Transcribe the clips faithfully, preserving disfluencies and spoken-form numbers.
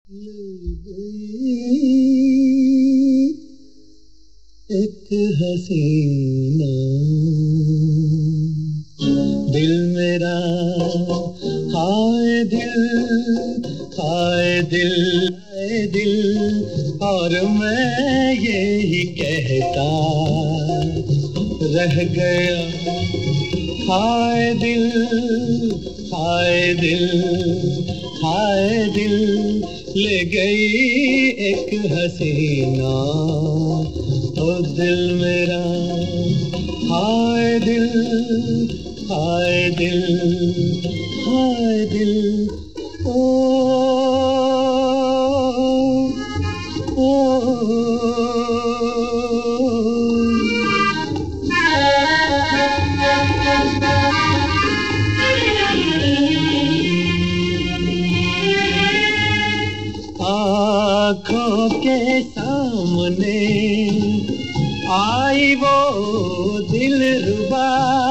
ले गई एक हसीना दिल मेरा, हाय दिल हाय दिल हाय दिल। और मैं यही कहता रह गया, हाय दिल हाय दिल हाय दिल। ले गई एक हसीना ओ दिल मेरा, हाय दिल हाय दिल हाय दिल। ओ ओ आँखों के सामने आई वो दिलरुबा,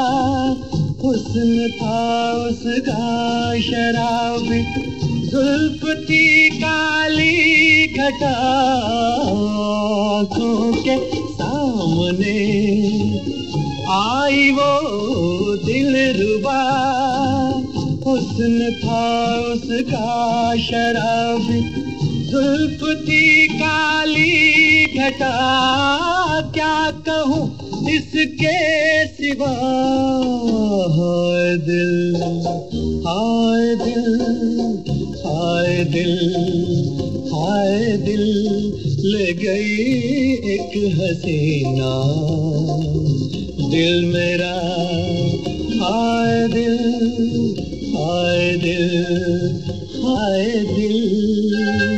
हुस्न था उसका शराबी, जुल्फ थी काली घटा। आँखों के सामने आई वो दिलरुबा, हुस्न था उसका शराबी, जुल्फ थी काली घटा। क्या कहूँ इसके सिवा, हाय दिल हाय दिल हाय दिल हाय दिल। ले गई एक हसीना दिल मेरा, हाय दिल हाय दिल हाय दिल।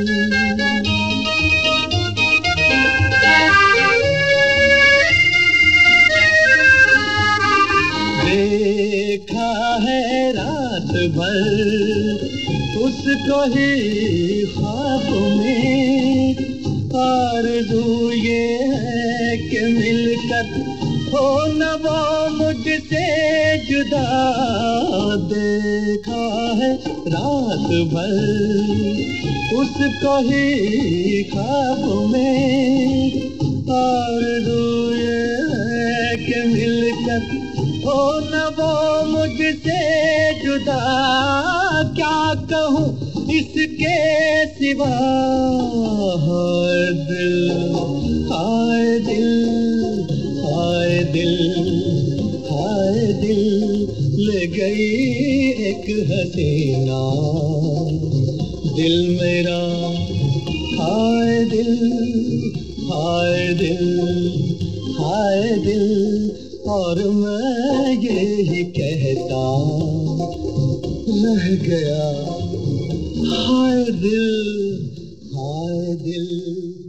देखा है रात भर उसको ही ख्वाब में, आरज़ू ये है कि मिलकर हो न वो मुझसे जुदा। देखा है रात भर उसको ही ख्वाब में, आरज़ू ये है कि मिलकर हो न वो मुझसे जुदा। क्या कहूँ इसके सिवा, हाय दिल हाय दिल हाय दिल हाय दिल। ले गई एक हसीना दिल मेरा, हाय दिल हाय दिल हाय दिल। और मैं यही कहता रह गया, हाय दिल हाय दिल।